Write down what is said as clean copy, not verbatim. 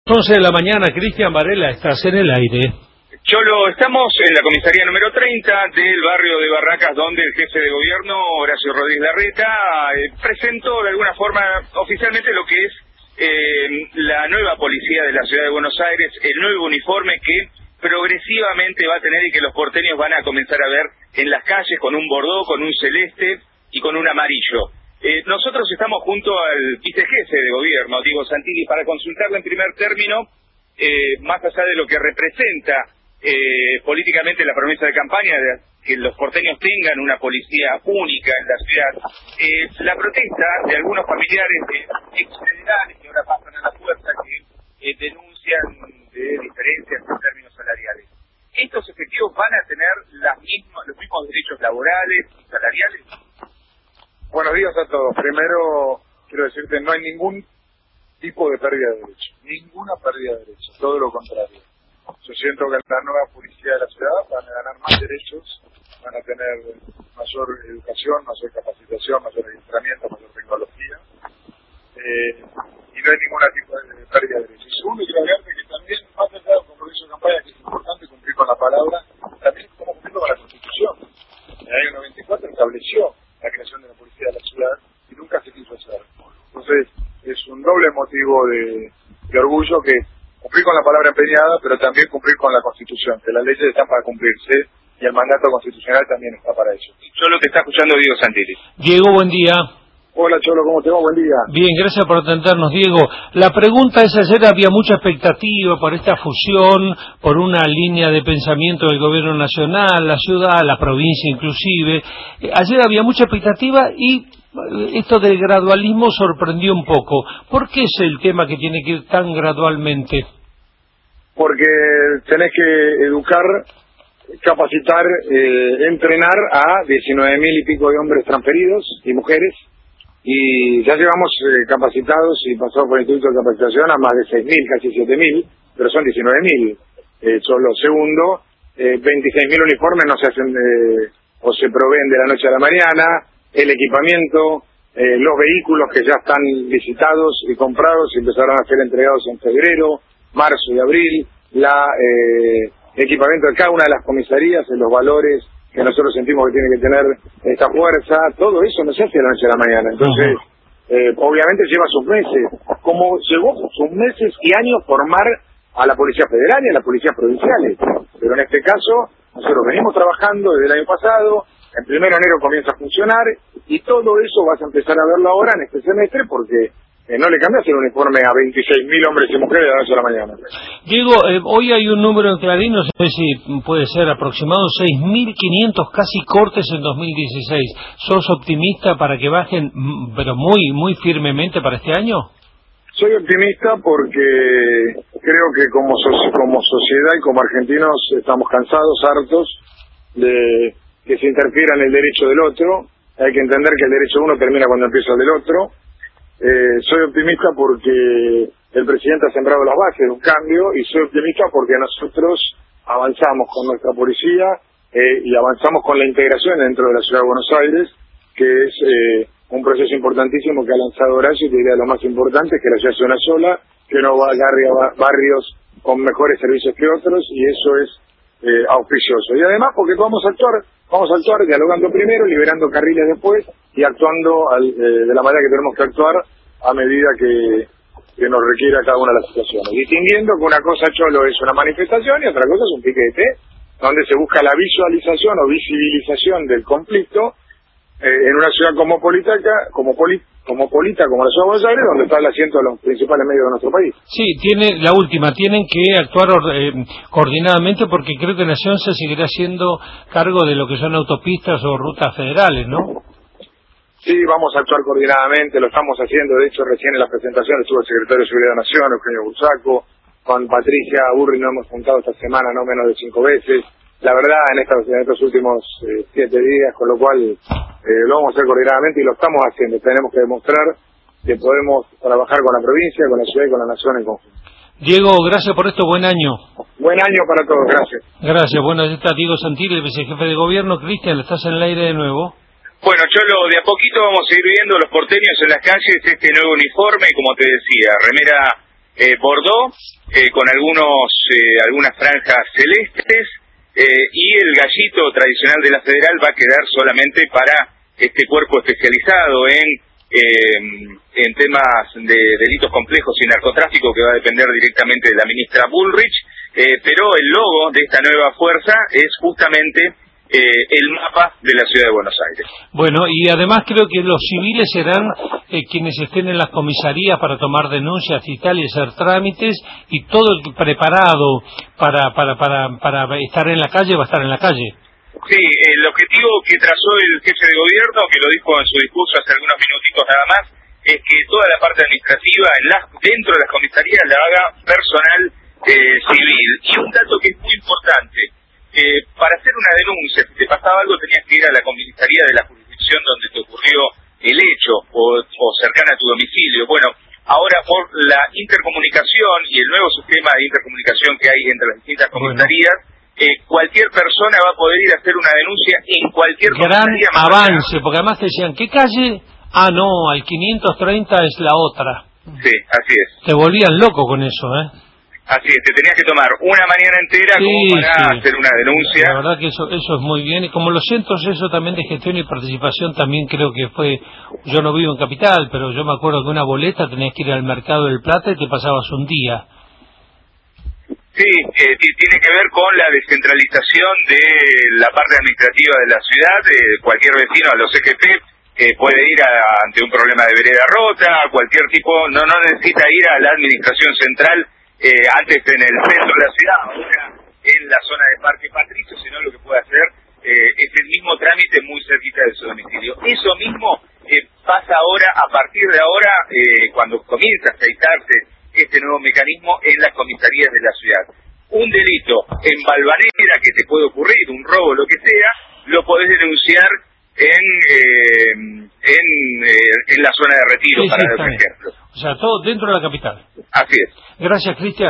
11 de la mañana, Cristian Varela, estás en el aire. Cholo, estamos en la comisaría número 30 del barrio de Barracas, donde el jefe de gobierno, Horacio Rodríguez Larreta, presentó de alguna forma oficialmente lo que es la nueva policía de la ciudad de Buenos Aires, el nuevo uniforme que progresivamente va a tener y que los porteños van a comenzar a ver en las calles con un bordó, con un celeste y con un amarillo. Nosotros estamos junto al vicejefe de gobierno, Diego Santilli, para consultarle en primer término, más allá de lo que representa políticamente la promesa de campaña, de que los porteños tengan una policía única en la ciudad, la protesta de algunos familiares de ex federales que ahora pasan a la fuerza, que denuncian de diferencias en términos salariales. ¿Estos efectivos van a tener los mismos derechos laborales y salariales? Buenos días a todos. Primero, quiero decirte, no hay ningún tipo de pérdida de derechos. Ninguna pérdida de derechos. Todo lo contrario. Yo siento que la nueva policía de la ciudad van a ganar más derechos, van a tener mayor educación, mayor capacitación, mayor adiestramiento, mayor tecnología. Y no hay ningún tipo de pérdida de derechos. Y segundo, quiero agregarte que también, más allá del compromiso de campaña, que es importante cumplir con la palabra, también estamos cumpliendo con la Constitución. En el año 94 estableció la creación de la policía de la ciudad y nunca se quiso hacer. Entonces es un doble motivo de orgullo, que cumplir con la palabra empeñada, pero también cumplir con la Constitución, que las leyes están para cumplirse y el mandato constitucional también está para eso. Cholo, te está escuchando Diego Santilli. Diego, buen día. Hola Cholo, ¿cómo te va? Buen día. Bien, gracias por atendernos, Diego. La pregunta es, ayer había mucha expectativa por esta fusión, por una línea de pensamiento del gobierno nacional, la ciudad, la provincia inclusive. Ayer había mucha expectativa y esto del gradualismo sorprendió un poco. ¿Por qué es el tema que tiene que ir tan gradualmente? Porque tenés que educar, capacitar, entrenar a 19.000 y pico de hombres transferidos y mujeres. Y ya llevamos capacitados y pasados por el Instituto de Capacitación a más de 6.000, casi 7.000, pero son 19.000. Solo segundo, 26.000 uniformes no se hacen o se proveen de la noche a la mañana, el equipamiento, los vehículos que ya están licitados y comprados y empezarán a ser entregados en febrero, marzo y abril, equipamiento de cada una de las comisarías, en los valores que nosotros sentimos que tiene que tener esta fuerza, todo eso no se hace de la noche a la mañana. Entonces, obviamente lleva sus meses, como llevó sus meses y años formar a la Policía Federal y a las policías provinciales. Pero en este caso, nosotros venimos trabajando desde el año pasado, el 1 de enero comienza a funcionar, y todo eso vas a empezar a verlo ahora en este semestre, porque no le cambias el uniforme a 26.000 hombres y mujeres de la noche a la mañana. Diego, hoy hay un número en Clarín, no sé si puede ser aproximado, 6.500 casi cortes en 2016. ¿Sos optimista para que bajen, pero muy, muy firmemente para este año? Soy optimista porque creo que como sociedad y como argentinos estamos cansados, hartos de que se interfiera en el derecho del otro. Hay que entender que el derecho de uno termina cuando empieza el del otro. Soy optimista porque el presidente ha sembrado las bases de un cambio, y soy optimista porque nosotros avanzamos con nuestra policía y avanzamos con la integración dentro de la ciudad de Buenos Aires, que es un proceso importantísimo que ha lanzado Horacio, y te diría lo más importante es que la ciudad sea una sola, que no va a barrios con mejores servicios que otros, y eso es auspicioso. Y además porque vamos a actuar dialogando primero, liberando carriles después, y actuando de la manera que tenemos que actuar a medida que nos requiera cada una de las situaciones. Distinguiendo que una cosa, Cholo, es una manifestación y otra cosa es un piquete, donde se busca la visualización o visibilización del conflicto en una ciudad cosmopolita como la ciudad de Buenos Aires, donde está el asiento de los principales medios de nuestro país. Sí, tienen que actuar coordinadamente, porque creo que Nación se seguirá haciendo cargo de lo que son autopistas o rutas federales, ¿no? Sí, vamos a actuar coordinadamente, lo estamos haciendo. De hecho, recién en la presentación estuvo el secretario de Seguridad de la Nación, Eugenio Bursaco, con Patricia Burri nos hemos juntado esta semana no menos de 5 veces. La verdad, en estos últimos 7 días, con lo cual lo vamos a hacer coordinadamente y lo estamos haciendo. Tenemos que demostrar que podemos trabajar con la provincia, con la ciudad y con la nación en conjunto. Diego, gracias por esto, buen año. Buen año para todos, gracias. Gracias, bueno, ahí está Diego Santilli, el vicejefe de gobierno. Cristian, ¿estás en el aire de nuevo? Bueno, Cholo, de a poquito vamos a ir viendo los porteños en las calles este nuevo uniforme, como te decía, remera bordó, con algunas franjas celestes, y el gallito tradicional de la Federal va a quedar solamente para este cuerpo especializado en temas de delitos complejos y narcotráfico, que va a depender directamente de la ministra Bullrich, pero el logo de esta nueva fuerza es justamente el mapa de la ciudad de Buenos Aires. Bueno, y además creo que los civiles serán quienes estén en las comisarías para tomar denuncias y tal, y hacer trámites, y todo preparado para estar en la calle va a estar en la calle. Sí, el objetivo que trazó el jefe de gobierno, que lo dijo en su discurso hace algunos minutitos nada más, es que toda la parte administrativa dentro de las comisarías la haga personal civil. Y un dato que es muy importante: para hacer una denuncia, si te pasaba algo, tenías que ir a la comisaría de la jurisdicción donde te ocurrió el hecho, o cercana a tu domicilio. Bueno, ahora por la intercomunicación y el nuevo sistema de intercomunicación que hay entre las distintas comisarías, cualquier persona va a poder ir a hacer una denuncia en cualquier comisaría. Gran avance, porque además te decían, ¿qué calle? Ah, no, al 530 es la otra. Sí, así es. Te volvían loco con eso, ¿eh? Así es, te tenías que tomar una mañana entera como para hacer una denuncia. La verdad que eso es muy bien, y como los centros eso también de gestión y participación también creo que fue, yo no vivo en Capital, pero yo me acuerdo que una boleta tenías que ir al Mercado del Plata y te pasabas un día. Sí, tiene que ver con la descentralización de la parte administrativa de la ciudad. Cualquier vecino a los EGP puede ir ante un problema de vereda rota, cualquier tipo, no necesita ir a la administración central, antes en el centro de la ciudad, ahora en la zona de Parque Patricio, sino lo que puede hacer es el mismo trámite muy cerquita de su domicilio. Eso mismo pasa ahora, a partir de ahora, cuando comienza a aceitarse este nuevo mecanismo en las comisarías de la ciudad. Un delito en Valvanera que te puede ocurrir, un robo, lo que sea, lo podés denunciar en la zona de Retiro, para dar un ejemplo. O sea, todo dentro de la capital. Así es. Gracias, Cristian.